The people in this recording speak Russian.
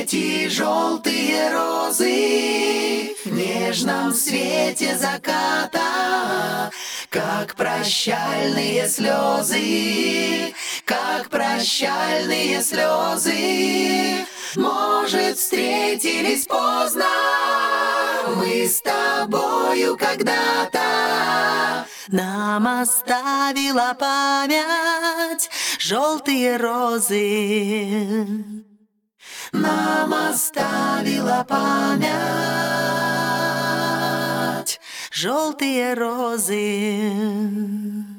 эти желтые розы в нежном свете заката, как прощальные слезы, как прощальные слезы. Может, встретились поздно мы с тобою когда-то. Нам оставила память желтые розы. Нам оставила память желтые розы.